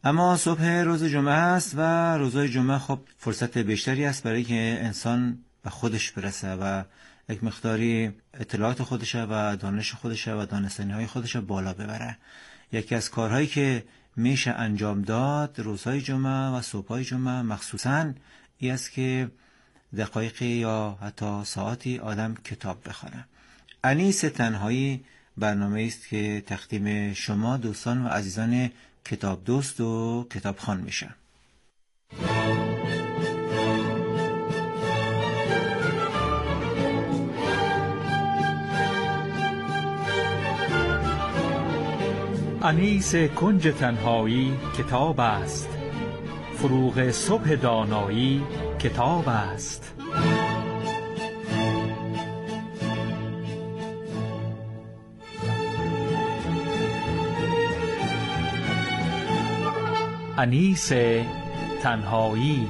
اما صبح روز جمعه است و روزهای جمعه خب فرصت بیشتری است برای که انسان به خودش برسه و یک مقداری اطلاعات خودشه و دانش خودشه و دانستنی‌های خودشه بالا ببره. یکی از کارهایی که میشه انجام داد روزهای جمعه و صبحهای جمعه مخصوصاً این است که دقایقی یا حتی ساعتی آدم کتاب بخونه. انیس تنهایی برنامه است که تقدیم شما دوستان و عزیزان کتاب دوست و کتابخوان میشه. انیس کنج تنهایی کتاب است، فروغ صبح دانایی کتاب است. انیس تنهایی.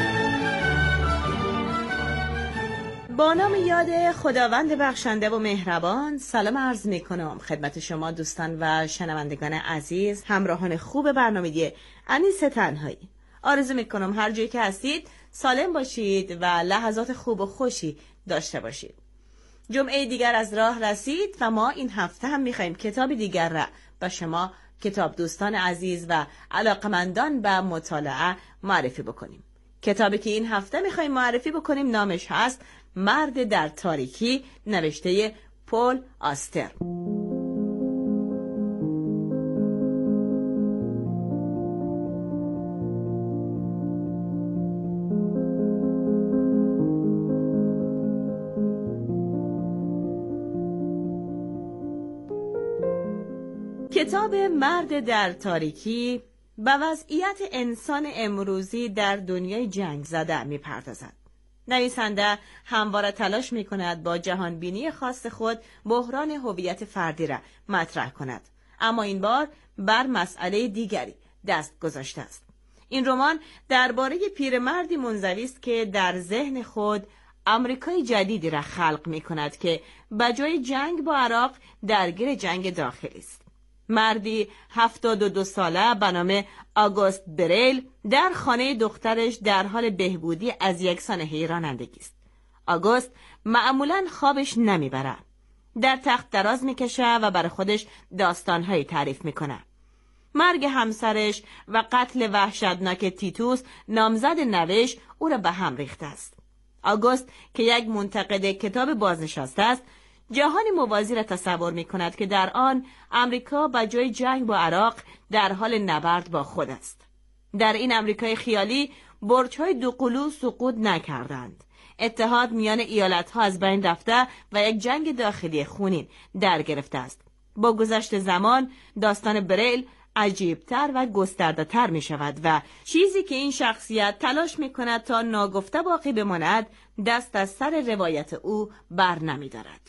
با نام یاد خداوند بخشنده و مهربان، سلام عرض می کنم خدمت شما دوستان و شنوندگان عزیز، همراهان خوب برنامه انیس تنهایی. آرزو می کنم هر جایی که هستید سالم باشید و لحظات خوب و خوشی داشته باشید. جمعه دیگر از راه رسید و ما این هفته هم می خواهیم کتابی دیگر را به شما کتاب دوستان عزیز و علاقمندان به مطالعه معرفی بکنیم. کتابی که این هفته می‌خوایم معرفی بکنیم نامش هست مرد در تاریکی، نوشته پل آستر. کتاب مرد در تاریکی به وضعیت انسان امروزی در دنیای جنگ زده می‌پردازد. نویسنده همواره تلاش می‌کند با جهانبینی خاص خود بحران هویت فردی را مطرح کند، اما این بار بر مسئله دیگری دست گذاشته است. این رمان درباره پیرمردی منزوی است که در ذهن خود آمریکای جدیدی را خلق می‌کند که به جای جنگ با عراق درگیر جنگ داخلی است. مردی 72 ساله به نام آگوست بریل در خانه دخترش در حال بهبودی از یک سانحه رانندگی است. آگوست معمولاً خوابش نمیبره. در تخت دراز میکشه و برای خودش داستانهایی تعریف میکنه. مرگ همسرش و قتل وحشتناک تیتوس نامزد نوش او را به هم ریخته است. آگوست که یک منتقد کتاب بازنشسته است، جهانی موازی را تصور می کند که در آن امریکا به جای جنگ با عراق در حال نبرد با خود است. در این امریکای خیالی برج‌های دوقلو سقوط نکردند. اتحاد میان ایالت‌ها از بین رفته و یک جنگ داخلی خونین در گرفته است. با گذشت زمان داستان بریل عجیبتر و گسترده‌تر می شود و چیزی که این شخصیت تلاش می کند تا ناگفته باقی بماند دست از سر روایت او بر نمی دارد.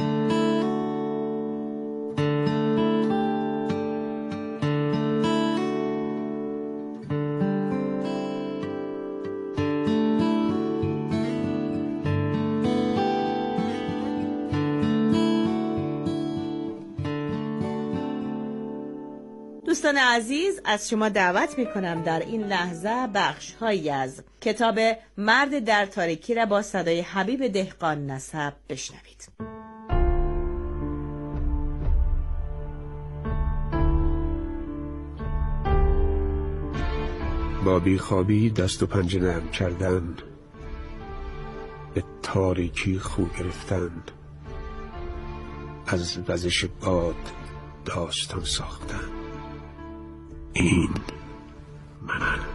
دوستان عزیز، از شما دعوت میکنم در این لحظه بخش‌هایی از کتاب مرد در تاریکی را با صدای حبیب دهقان نسب بشنوید. با بیخوابی دست و پنجه نرم کردن، به تاریکی خو گرفتن، از وزش باد داستان ساختن. این منم.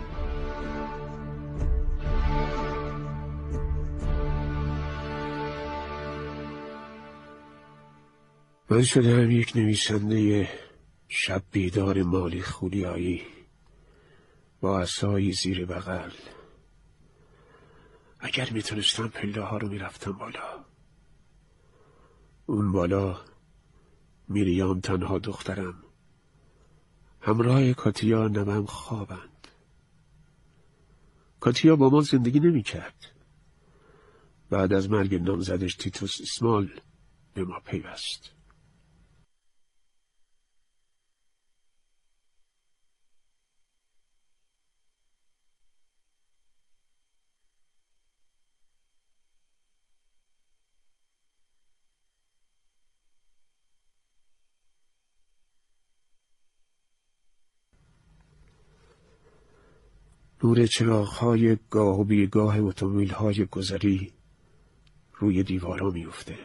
من شدم یک نویسنده شب بیدار مالی خولیایی با عصایی زیر بغل. اگر میتونستم پله ها رو میرفتم بالا. اون بالا میریام تنها دخترم همراه کاتیا نمم خوابند. کاتیا با ما زندگی نمی کرد. بعد از مرگ نامزدش تیتوس اسمال به ما پیوست. نور چراغ‌های گاه و بیگاه اتومبیل‌های گذری روی دیوارا میفته.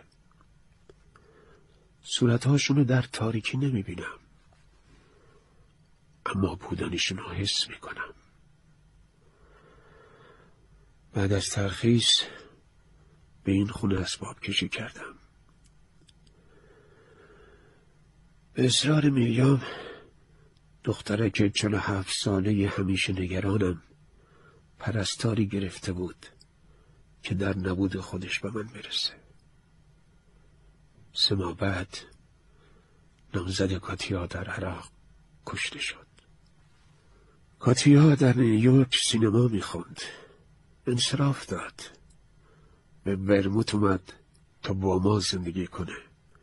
صورت‌هاشونو در تاریکی نمیبینم، اما بودنشونو حس میکنم. بعد از ترخیص به این خونه اسباب کشی کردم. به اصرار میریام، دخترک 47 ساله همیشه نگرانم، پرستاری گرفته بود که در نبود خودش به من برسه. 3 ماه بعد نامزد کاتیا در عراق کشته شد. کاتیا در نیویورک سینما میخوند، انصراف داد، به ورموت اومد تا با ما زندگی کنه.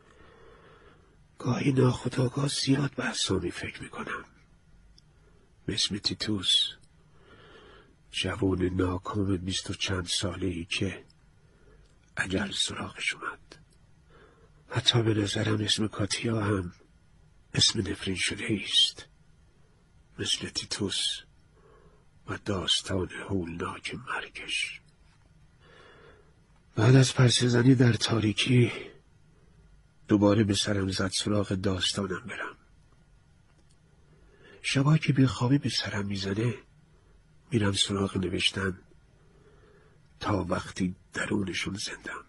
گاهی ناخودآگاه زیاد به اسامی فکر میکنم، به اسم تیتوس، جوان ناکام 20 و چند ساله‌ای که اجل سراغش اومد. حتی به نظرم اسم کاتیا هم اسم نفرین شده است، مثل تیتوس و داستان هولناک مرگش. بعد از پرسه‌زنی در تاریکی دوباره به سرم زد سراغ داستانم برم. شبایی که بیخوابی به سرم میزنه میرم سراغ نوشتن تا وقتی درونشون زندم.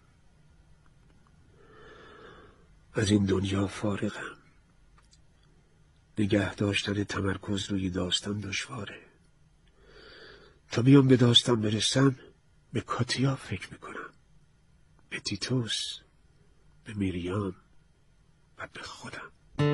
از این دنیا فارغم. نگه داشتن تمرکز روی داستان دشواره. تا بیام به داستان برسم به کاتیا فکر میکنم، به تیتوس، به میریام و به خودم.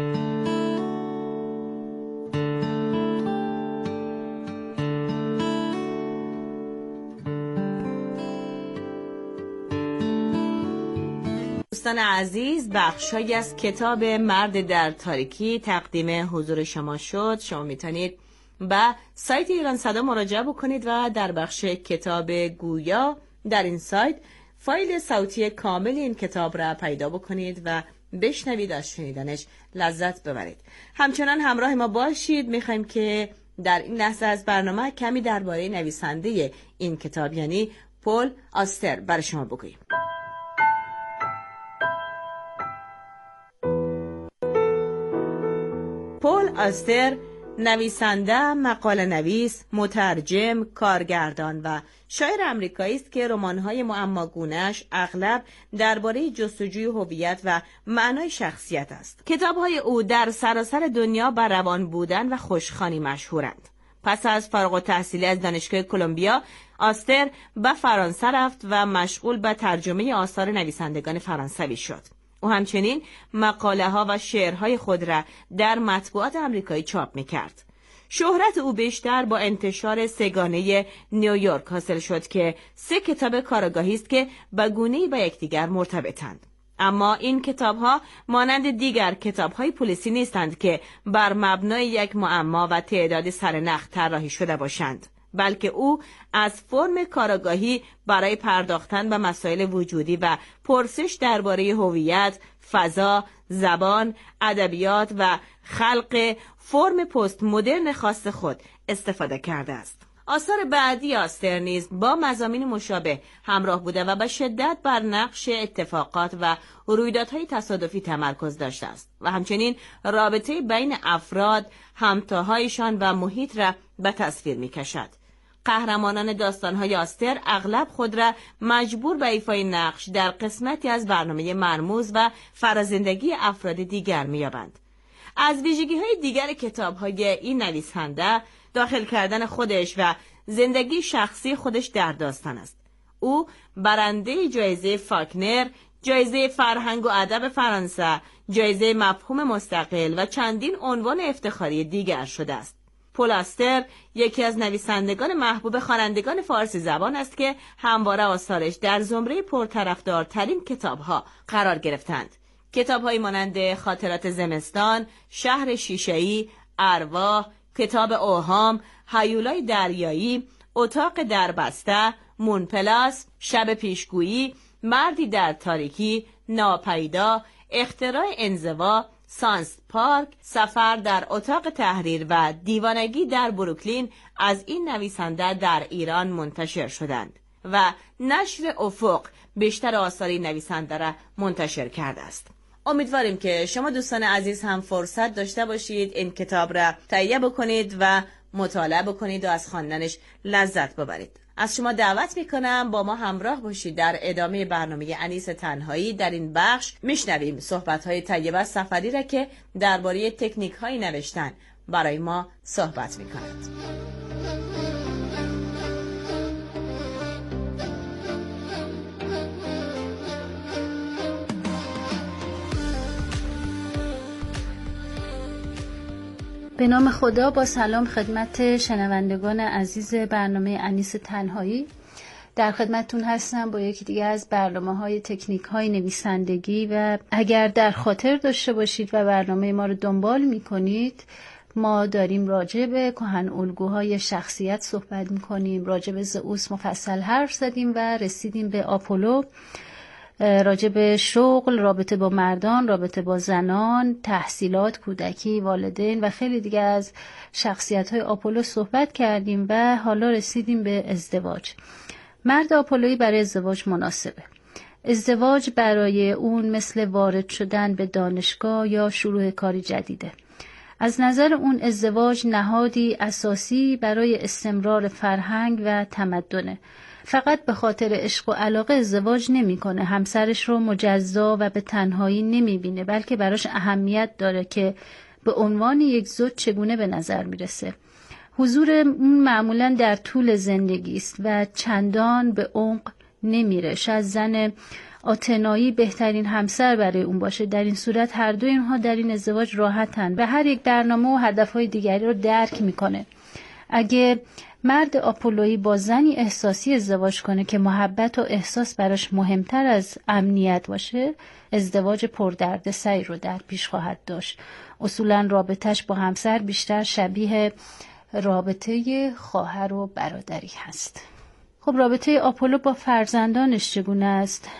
دوستان عزیز، بخشایی از کتاب مرد در تاریکی تقدیم حضور شما شد. شما میتونید به سایت ایران صدا مراجعه بکنید و در بخش کتاب گویا در این سایت فایل صوتی کامل این کتاب را پیدا بکنید و بشنوید، از شنیدنش لذت ببرید. همچنان همراه ما باشید. میخوایم که در این لحظه از برنامه کمی درباره نویسنده این کتاب یعنی پل آستر برای شما بگوییم. پل آستر نویسنده، مقاله نویس، مترجم، کارگردان و شاعر آمریکایی است که رمان‌های معماگونه‌اش اغلب درباره جستجوی هویت و معنای شخصیت است. کتاب‌های او در سراسر دنیا بر روان بودن و خوشخوانی مشهورند. پس از فارغ التحصیلی از دانشگاه کلمبیا، آستر به فرانسه رفت و مشغول به ترجمه آثار نویسندگان فرانسوی شد. او همچنین مقاله ها و شعرهای خود را در مطبوعات آمریکایی چاپ می‌کرد. شهرت او بیشتر با انتشار سگانه نیویورک حاصل شد که 3 کتاب کارآگاهی است که به گونه‌ای با یکدیگر مرتبطند. اما این کتاب‌ها مانند دیگر کتاب‌های پلیسی نیستند که بر مبنای یک معما و تعداد سرنخ طراحی شده باشند، بلکه او از فرم کارآگاهی برای پرداختن به مسائل وجودی و پرسش درباره هویت، فضا، زبان، ادبیات و خلق فرم پست مدرن خاص خود استفاده کرده است. آثار بعدی آستر نیز با مضامین مشابه همراه بوده و به شدت بر نقش اتفاقات و رویدادهای تصادفی تمرکز داشته است و همچنین رابطه بین افراد، همتاهایشان و محیط را به تصویر می‌کشد. قهرمانان داستان‌های آستر اغلب خود را مجبور به ایفای نقش در قسمتی از برنامه مرموز و فرازندگی افراد دیگر می‌یابند. از ویژگی‌های دیگر کتاب‌های این نویسنده داخل کردن خودش و زندگی شخصی خودش در داستان است. او برنده جایزه فاکنر، جایزه فرهنگ و ادب فرانسه، جایزه مفهوم مستقل و چندین عنوان افتخاری دیگر شده است. پل آستر یکی از نویسندگان محبوب خوانندگان فارسی زبان است که همواره آثارش در زمره پرطرفدارترین کتاب‌ها قرار گرفتند. کتاب‌هایی مانند خاطرات زمستان، شهر شیشه‌ای، ارواح، کتاب اوهام، هیولای دریایی، اتاق دربسته، مونپلاس، شب پیشگویی، مردی در تاریکی، ناپیدا، اختراع انزوا، سانس پارک، سفر در اتاق تحریر و دیوانگی در بروکلین از این نویسنده در ایران منتشر شدند و نشر افق بیشتر آثار نویسنده را منتشر کرده است. امیدواریم که شما دوستان عزیز هم فرصت داشته باشید این کتاب را تهیه بکنید و مطالعه بکنید و از خواندنش لذت ببرید. از شما دعوت میکنم با ما همراه باشید. در ادامه برنامه انیس تنهایی در این بخش میشنویم صحبت‌های طیبه سفری را که درباره تکنیک‌های نوشتن برای ما صحبت میکند. به نام خدا، با سلام خدمت شنوندگان عزیز برنامه انیس تنهایی. در خدمتتون هستم با یکی دیگه از برنامه‌های تکنیک‌های نویسندگی و اگر در خاطر داشته باشید و برنامه ما رو دنبال می‌کنید، ما داریم راجع به کهن الگوهای شخصیت صحبت می‌کنیم، راجع به زئوس مفصل حرف زدیم و رسیدیم به آپولو، راجع به شغل، رابطه با مردان، رابطه با زنان، تحصیلات، کودکی، والدین و خیلی دیگه از شخصیت‌های آپولو صحبت کردیم و حالا رسیدیم به ازدواج. مرد آپولویی برای ازدواج مناسبه. ازدواج برای اون مثل وارد شدن به دانشگاه یا شروع کاری جدیده. از نظر اون ازدواج نهادی اساسی برای استمرار فرهنگ و تمدنه. فقط به خاطر عشق و علاقه ازدواج نمی‌کنه، همسرش رو مجزا و به تنهایی نمی‌بینه، بلکه براش اهمیت داره که به عنوان یک زوج چگونه به نظر میرسه. حضور اون معمولاً در طول زندگی است و چندان به عمق نمیره. شاید زن آتنایی بهترین همسر برای اون باشه. در این صورت هر دو اینها در این ازدواج راحتن و هر یک برنامه و هدفهای دیگری رو درک میکنه. اگه مرد آپولویی با زنی احساسی ازدواج کنه که محبت و احساس براش مهمتر از امنیت باشه، ازدواج پردردسری رو در پیش خواهد داشت. اصولاً رابطش با همسر بیشتر شبیه رابطه خواهر و برادری هست. خب رابطه آپولو با فرزندانش چگونه است؟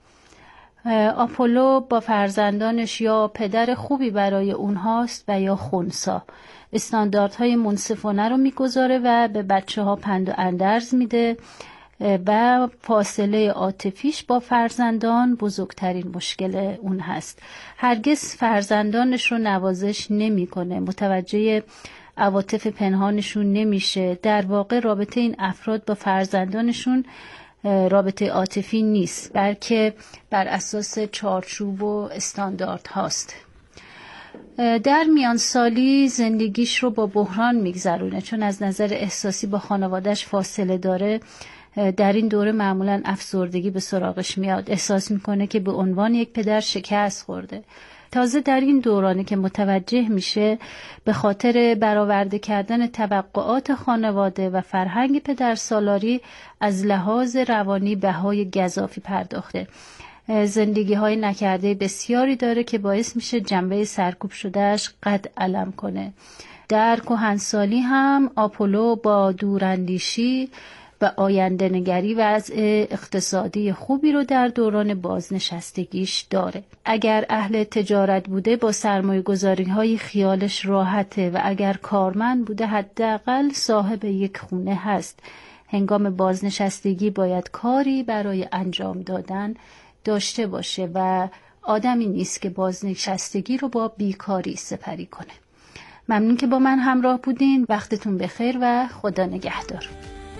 آپولو با فرزندانش یا پدر خوبی برای اونهاست و یا خنثی. استانداردهای منصفانه رو میگذاره و به بچه ها پند و اندرز میده و فاصله عاطفیش با فرزندان بزرگترین مشکل اون هست. هرگز فرزندانش رو نوازش نمیکنه، متوجه عواطف پنهانشون نمیشه. در واقع رابطه این افراد با فرزندانشون رابطه عاطفی نیست، بلکه بر اساس چارچوب و استاندارد هاست. در میان سالی زندگیش رو با بحران میگذرونه، چون از نظر احساسی با خانوادهش فاصله داره. در این دوره معمولا افسردگی به سراغش میاد، احساس میکنه که به عنوان یک پدر شکست خورده. تازه در این دورانه که متوجه میشه به خاطر برآورده کردن توقعات خانواده و فرهنگ پدرسالاری از لحاظ روانی بهای گزافی پرداخته. زندگی های نکرده بسیاری داره که باعث میشه جنبه سرکوب شدهش قد علم کنه. در کهنسالی هم آپولو با دوراندیشی و آینده نگری وضع اقتصادی خوبی رو در دوران بازنشستگیش داره. اگر اهل تجارت بوده با سرمایه گذاری های خیالش راحته و اگر کارمند بوده حداقل صاحب یک خونه هست. هنگام بازنشستگی باید کاری برای انجام دادن داشته باشه و آدمی نیست که بازنشستگی رو با بیکاری سپری کنه. ممنون که با من همراه بودین. وقتتون بخیر و خدا نگهدار.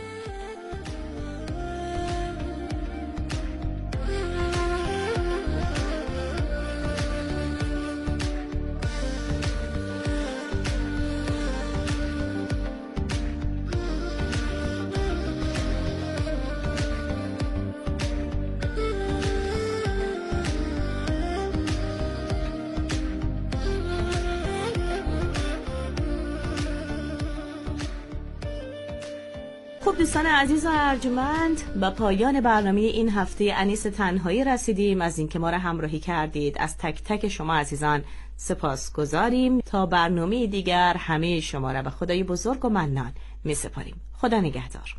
خب دوستان عزیز و ارجمند، با پایان برنامه این هفته انیس تنهایی رسیدیم. از اینکه ما را همراهی کردید از تک تک شما عزیزان سپاس گذاریم. تا برنامه دیگر همه شما را به خدای بزرگ و منان می سپاریم. خدا نگهدار.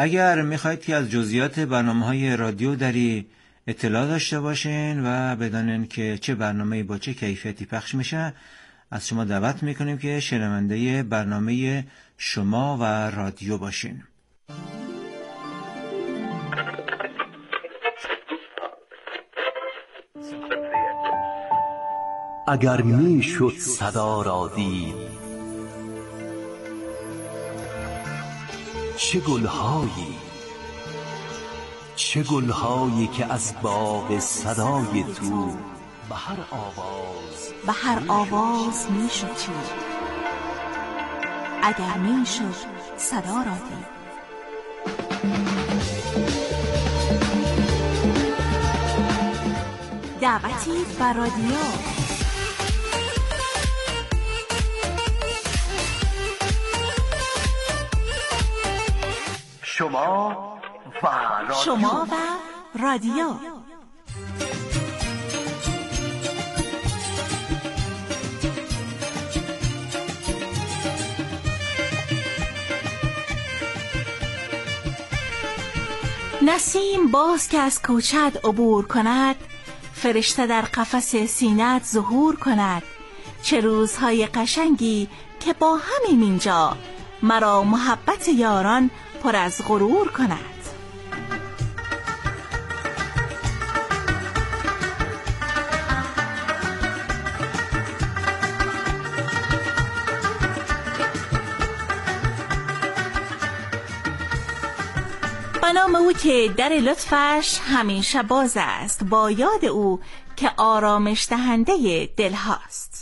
اگر میخواید که از جزئیات برنامه‌های رادیو دری اطلاع داشته باشین و بدانین که چه برنامه‌ای با چه کیفیتی پخش میشه، از شما دعوت میکنیم که شنونده برنامه شما و رادیو باشین. اگر میشد صدا را دید، چه گلهایی که از باغ صدای تو به هر آواز میشد چید. اگر میشد صدا را دید. دعوتی بر رادیو. شما و رادیو. نسیم باز که از کوچت عبور کند، فرشته در قفس سینت ظهور کند. چه روزهای قشنگی که با همین اینجا، مرا محبت یاران پر از غرور کند. به نام او که در لطفش همیشه باز است، با یاد او که آرامش دهنده دل هاست.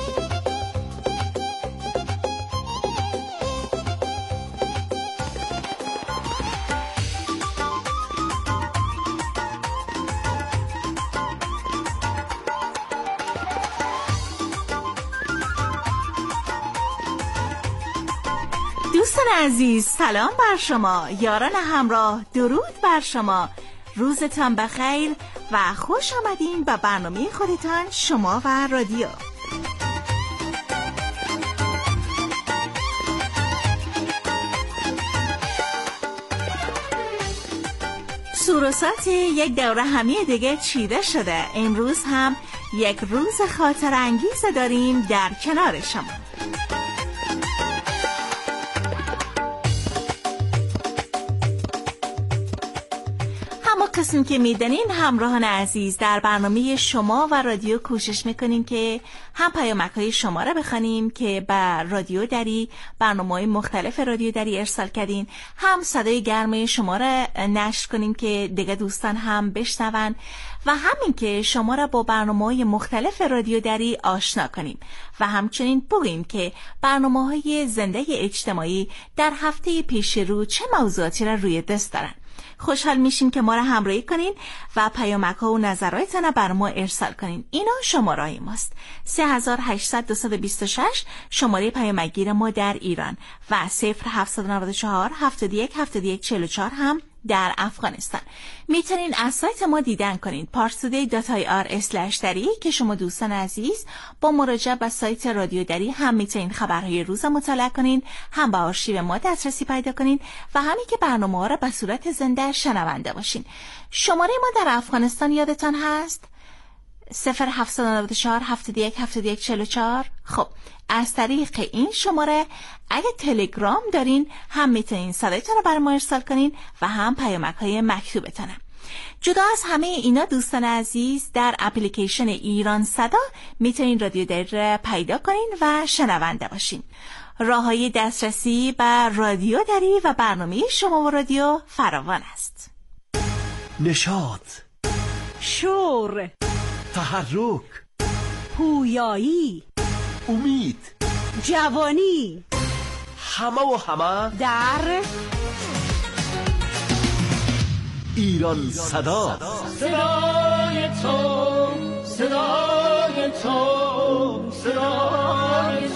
دوستان عزیز، سلام بر شما. یاران همراه، درود بر شما. روزتان بخیر و خوش آمدین به برنامه خودتان، شما و رادیو. سوروسات یک دوره همی دیگه چیده شده. امروز هم یک روز خاطر انگیز داریم در کنار شما. قسم که میدنین همراهان عزیز، در برنامه شما و رادیو کوشش میکنیم که هم پیامک‌های شما را بخوانیم که به رادیو دری، برنامه‌های مختلف رادیو دری ارسال کردین، هم صدای گرم شما را نشر کنیم که دیگه دوستان هم بشنون و همین که شما را با برنامه‌های مختلف رادیو دری آشنا کنیم و همچنین بگوییم که برنامه‌های زنده اجتماعی در هفته پیش رو چه موضوعاتی را روی دست دارن. خوشحال میشیم که ما را همراهی کنین و پیامک ها و نظراتتان بر ما ارسال کنین. اینا شماره ماست 3800-226 شماره پیامکگیر ما در ایران و 0794-71-71-44 هم در افغانستان. میتونین از سایت ما دیدن کنین parstoday.ir/dari که شما دوستان عزیز با مراجعه به سایت رادیو دری هم میتونین خبرهای روز مطالعه کنین، هم به آرشیو ما دسترسی پیدا کنین و همین که برنامه ها را به صورت زنده شنونده باشین. شماره ما در افغانستان یادتان هست 0794-71-71-44. خب از طریق این شماره اگه تلگرام دارین هم میتونین صدایتون رو برای ما ارسال کنین و هم پیامک های مکتوبتون. جدا از همه اینا دوستان عزیز، در اپلیکیشن ایران صدا میتونین رادیو دری رو پیدا کنین و شنونده باشین. راههای دسترسی به رادیو دری و برنامه شما و رادیو فراوان است. نشاط، شور، تحرک، پویایی، امید، جوانی، همه در ایران صدا. صدای تو، صدای تو، صدای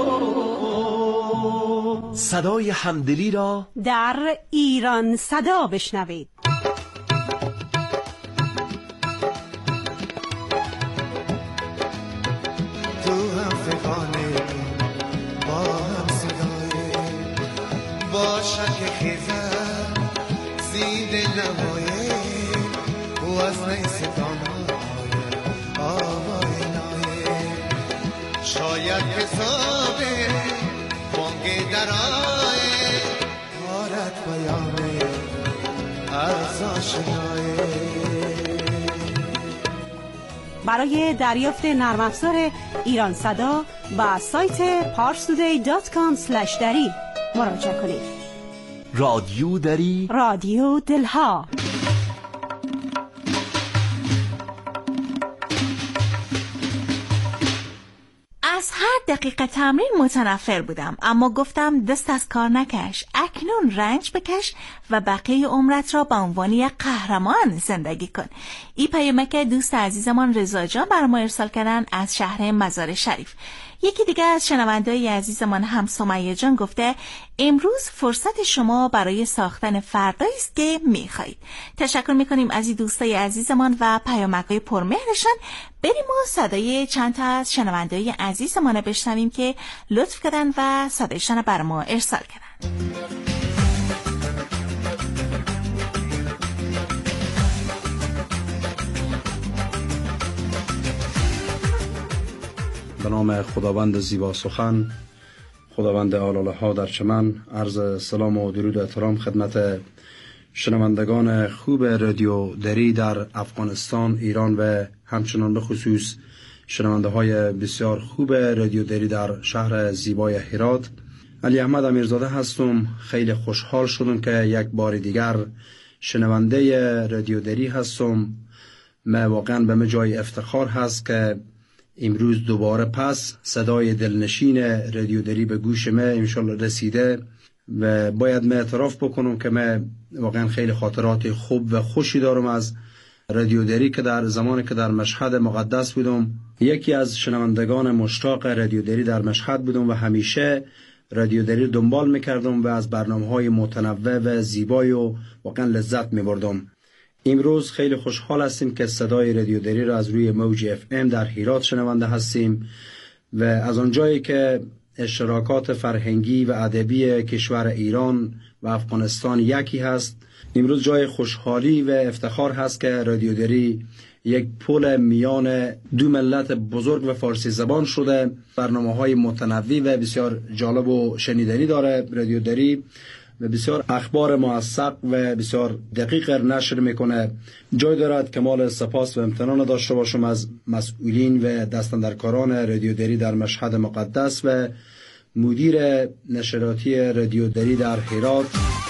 تو، صدای همدلی را در ایران صدا بشنوید. امید نوای او از نیستان آوای نای شاید حساب بانگ درای آرد پیام از آشنای. برای دریافت نرم افزار ایران صدا با سایت parstoday.com/dari مراجعه کنید. رادیو دری، رادیو دلها. از هر دقیقه تمرین متنفر بودم، اما گفتم دست از کار نکش، اکنون رنج بکش و بقیه عمرت را به عنوان یک قهرمان زندگی کن. این پیامک دوست عزیزمان رضا جان برای ما ارسال کردن از شهر مزار شریف. یکی دیگه از شنونده‌های عزیزمان هم سمیه جان گفته امروز فرصت شما برای ساختن فردایی است که می‌خواید. تشکر می‌کنیم از این دوستای عزیزمان و پیامک‌های پرمهرشان. بریم و صدای چند تا از شنونده‌های عزیزمان بشنویم که لطف کردن و صدایشان رو برای ما ارسال کردن. به نام خداوند زیبا سخن، خداوند آلاله ها در چمن، عرض سلام و درود و احترام خدمت شنوندگان خوب رادیو دری در افغانستان، ایران و همچنان به خصوص شنونده های بسیار خوب رادیو دری در شهر زیبای هرات. علی احمد امیرزاده هستم. خیلی خوشحال شدم که یک بار دیگر شنونده رادیو دری هستم. من واقعا به من جای افتخار هست که امروز دوباره پس صدای دلنشین رادیو دری به گوش من انشالله رسیده و باید من اعتراف بکنم که من واقعا خیلی خاطرات خوب و خوشی دارم از رادیو دری که در زمانی که در مشهد مقدس بودم یکی از شنوندگان مشتاق رادیو دری در مشهد بودم و همیشه رادیو دری دنبال میکردم و از برنامه‌های متنوع و زیبای و واقعا لذت میبردم. امروز خیلی خوشحال هستیم که صدای رادیو دری را از روی موج FM در هرات شنونده هستیم و از آنجایی که اشتراکات فرهنگی و ادبی کشور ایران و افغانستان یکی هست، امروز جای خوشحالی و افتخار هست که رادیو دری یک پل میان دو ملت بزرگ و فارسی زبان شده. برنامه‌های متنوع و بسیار جالب و شنیدنی داره رادیو دری و بسیار اخبار موثق و بسیار دقیق نشر میکنه. جای دارد کمال سپاس و امتنان داشته باشم از مسئولین و دستاندرکاران رادیو دری در مشهد مقدس و مدیر نشراتی رادیو دری در هرات.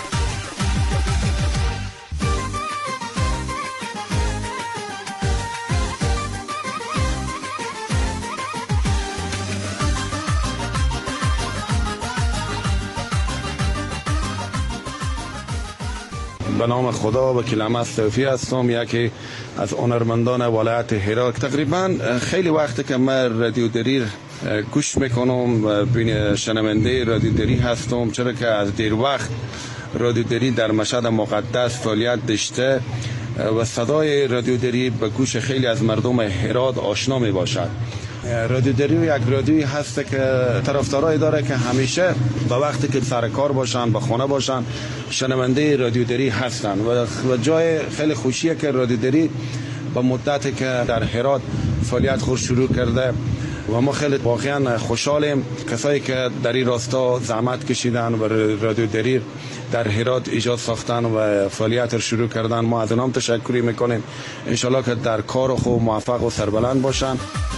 به نام خدا وکیل احمد صوفی هستم، یکی از هنرمندان ولایت هرات. تقریبا خیلی وقت که من رادیو دری گوش میکنم، بین شنونده رادیو دری هستم، چرا که از دیر وقت رادیو دری در مشهد مقدس فعالیت داشته و صدای رادیو دری به گوش خیلی از مردم هرات آشنا می باشد. رادیو دری یک رادیویی هست که طرفدارای داره که همیشه به وقتی که سر کار باشن، به خانه باشن، شنونده رادیو دری هستن و جای خیلی خوشیه که رادیو دری به مدتی که در هرات فعالیت خود شروع کرده و ما خیلی واقعا خوشحالیم. کسایی که در این راستا زحمت کشیدن و رادیو دری در هرات ایجاد ساختن و فعالیت شروع کردن، ما از اونام تشکری میکنیم. انشالله که در کار خود موفق و سربلند باشن.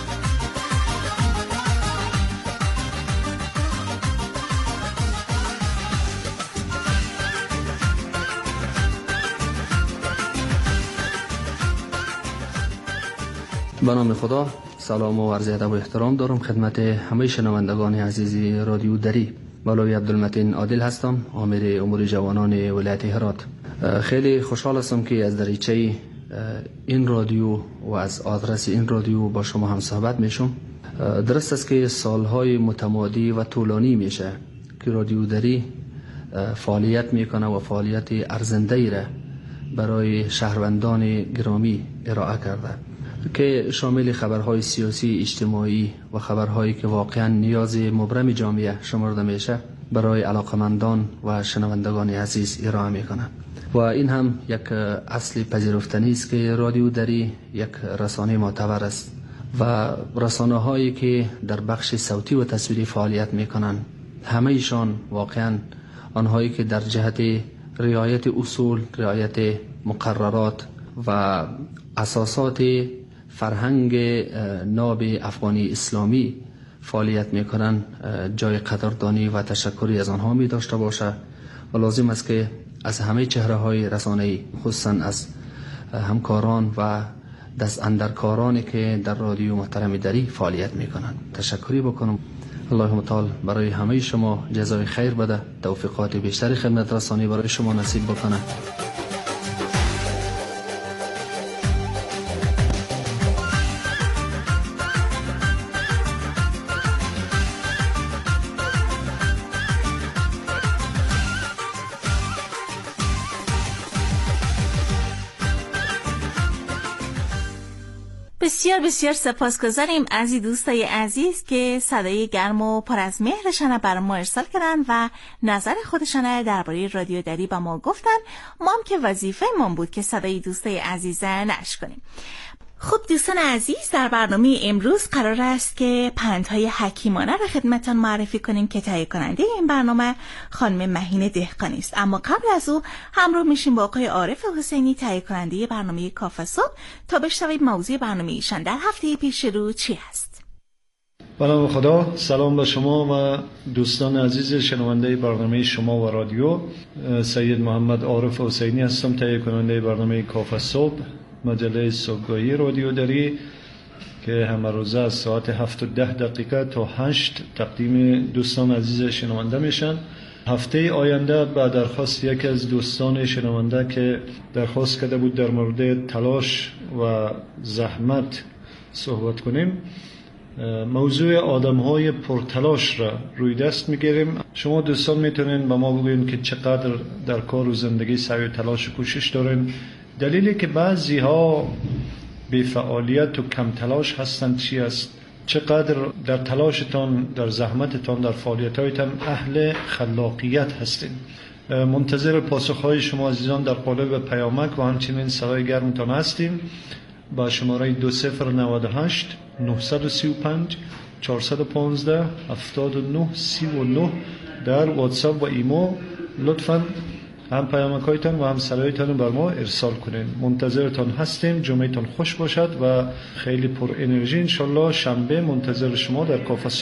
به نام خدا، سلام و عرض ادب و احترام دارم خدمت همه شنوندگان عزیز رادیو دری. مولوی عبدالمتین عادل هستم، آمر امور جوانان ولایت هرات. خیلی خوشحال هستم که از دریچه این رادیو و از آدرس این رادیو با شما هم صحبت میشم. درست است که سالهای متمادی و طولانی میشه که رادیو دری فعالیت میکنه و فعالیت ارزنده‌ای را برای شهروندان گرامی ارائه کرده که شامل خبرهای سیاسی، اجتماعی و خبرهایی که واقعا نیاز مبرم جامعه شمرده میشه برای علاقمندان و شنوندگان عزیز ارائه میکنه. و این هم یک اصل پذیرفتنی است که رادیو دری یک رسانه معتبر است و رسانه هایی که در بخش صوتی و تصویری فعالیت می کنند همه ایشان واقعا آنهایی که در جهت رعایت اصول، رعایت مقررات و اساسات فرهنگ ناب افغانی اسلامی فعالیت میکنن جای قدردانی و تشکری از آنها می داشته باشه و لازم است که از همه چهره های رسانه‌ای خصوصا از همکاران و دست اندرکارانی که در رادیو محترم دری فعالیت میکنن تشکری بکنم. اللهم تعالی برای همه شما جزای خیر بده، توفیقات بیشتری خدمت رسانی برای شما نصیب بکنه. بسیار بسیار سپاسگزاریم از این دوستای عزیز که صدای گرم و پر از مهرشان بر ما ارسال کردن و نظر خودشان درباره رادیو دری با ما گفتن. ما هم که وظیفه من بود که صدای دوستای عزیز نشر کنیم. خب دوستان عزیز، در برنامه امروز قرار است که پندهای حکیمانه را خدمتتان معرفی کنیم که تهیه کننده این برنامه خانم مهین دهقانی است. اما قبل از او همراه میشیم با آقای عارف حسینی، تهیه کننده برنامه کافه صبح، تا بشنویم موضوع برنامه ایشان در هفته پیش رو چی است. به نام خدا، سلام به شما و دوستان عزیز شنونده برنامه شما و رادیو. سید محمد عارف حسینی هستم، تهیه کننده برنامه کافه صبح، مجله صبحگاهی رادیو دری که همه روزه از ساعت 7:10 تا 8 تقدیم دوستان عزیز شنونده میشن. هفته آینده به درخواست یکی از دوستان شنونده که درخواست کرده بود در مورد تلاش و زحمت صحبت کنیم، موضوع آدم‌های پرتلاش را روی دست میگیریم. شما دوستان میتونین به ما بگوین که چقدر در کار و زندگی سعی و تلاش و کوشش دارین. دلیلی که بعضی ها بی‌فعالیت و کم تلاش هستند چی است؟ چقدر در تلاشتان، در زحمتتان، در فعالیتایتان اهل خلاقیت هستین؟ منتظر پاسخهای شما عزیزان در قالب پیامک و همچنین صدای گرمتان هستیم. با شماره 2098 935 415 79 39 در واتساپ و ایمو لطفاً هم پیامک‌هایتان و هم صدایتان بر ما ارسال کنین. منتظرتان هستیم. جمعهتان خوش باشد و خیلی پر انرژی. انشالله شنبه منتظر شما در کافه